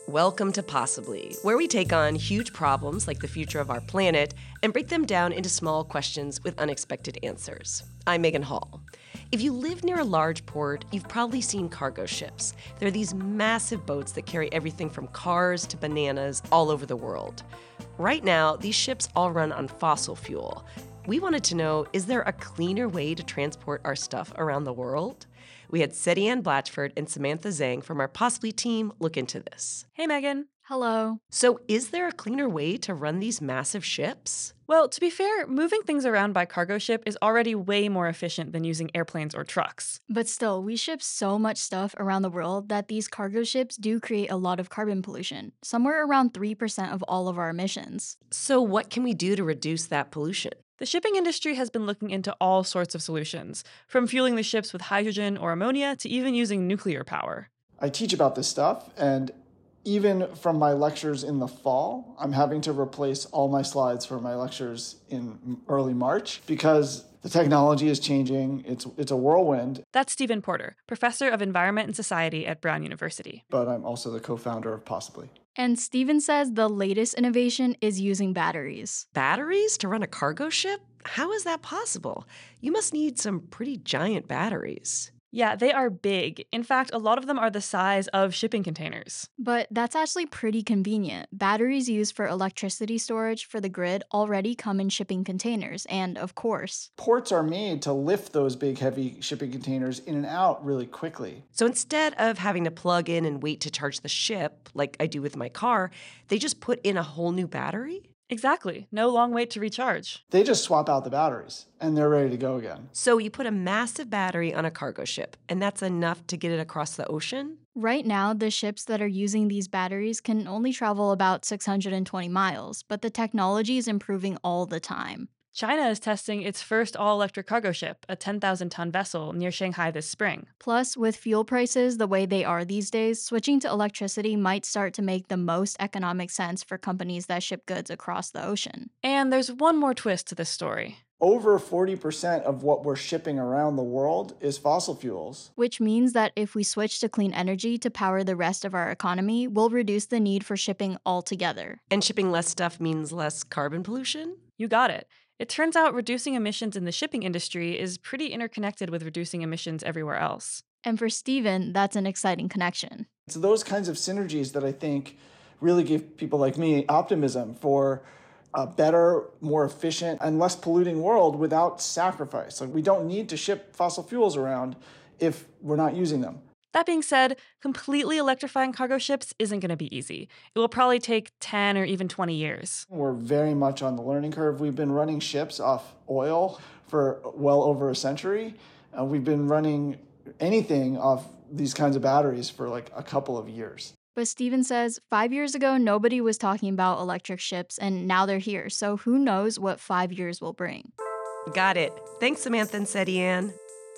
Welcome to Possibly, where we take on huge problems like the future of our planet and break them down into small questions with unexpected answers. I'm Megan Hall. If you live near a large port, you've probably seen cargo ships. They're these massive boats that carry everything from cars to bananas all over the world. Right now, these ships all run on fossil fuel. We wanted to know, is there a cleaner way to transport our stuff around the world? We had Seti-Ann Blatchford and Samantha Zhang from our Possibly team look into this. Hey, Megan. Hello. So is there a cleaner way to run these massive ships? Well, to be fair, moving things around by cargo ship is already way more efficient than using airplanes or trucks. But still, we ship so much stuff around the world that these cargo ships do create a lot of carbon pollution, somewhere around 3% of all of our emissions. So what can we do to reduce that pollution? The shipping industry has been looking into all sorts of solutions, from fueling the ships with hydrogen or ammonia to even using nuclear power. I teach about this stuff, and even from my lectures in the fall, I'm having to replace all my slides for my lectures in early March because the technology is changing. It's a whirlwind. That's Stephen Porter, professor of environment and society at Brown University. But I'm also the co-founder of Possibly. And Steven says the latest innovation is using batteries. Batteries to run a cargo ship? How is that possible? You must need some pretty giant batteries. Yeah, they are big. In fact, a lot of them are the size of shipping containers. But that's actually pretty convenient. Batteries used for electricity storage for the grid already come in shipping containers, and of course, Ports are made to lift those big, heavy shipping containers in and out really quickly. So instead of having to plug in and wait to charge the ship, like I do with my car, they just put in a whole new battery? Exactly. No long wait to recharge. They just swap out the batteries, and they're ready to go again. So you put a massive battery on a cargo ship, and that's enough to get it across the ocean? right now the ships that are using these batteries can only travel about 620 miles, but the technology is improving all the time. China is testing its first all-electric cargo ship, a 10,000-ton vessel, near Shanghai this spring. Plus, with fuel prices the way they are these days, switching to electricity might start to make the most economic sense for companies that ship goods across the ocean. And there's one more twist to this story. Over 40% of what we're shipping around the world is fossil fuels. Which means that if we switch to clean energy to power the rest of our economy, we'll reduce the need for shipping altogether. And shipping less stuff means less carbon pollution? You got it. It turns out reducing emissions in the shipping industry is pretty interconnected with reducing emissions everywhere else. And for Steven, that's an exciting connection. It's those kinds of synergies that I think really give people like me optimism for a better, more efficient, and less polluting world without sacrifice. Like, we don't need to ship fossil fuels around if we're not using them. That being said, completely electrifying cargo ships isn't going to be easy. It will probably take 10 or even 20 years. We're very much on the learning curve. We've been running ships off oil for well over a century. We've been running anything off these kinds of batteries for like a couple of years. But Steven says 5 years ago, nobody was talking about electric ships, and now they're here. So who knows what 5 years will bring. Got it. Thanks, Samantha and Seti-Ann.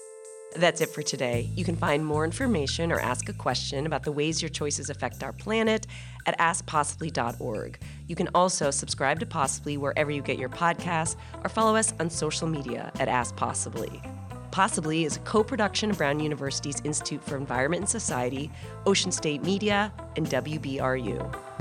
That's it for today. You can find more information or ask a question about the ways your choices affect our planet at askpossibly.org. You can also subscribe to Possibly wherever you get your podcasts or follow us on social media at Ask Possibly. Possibly is a co-production of Brown University's Institute for Environment and Society, Ocean State Media, and WBRU.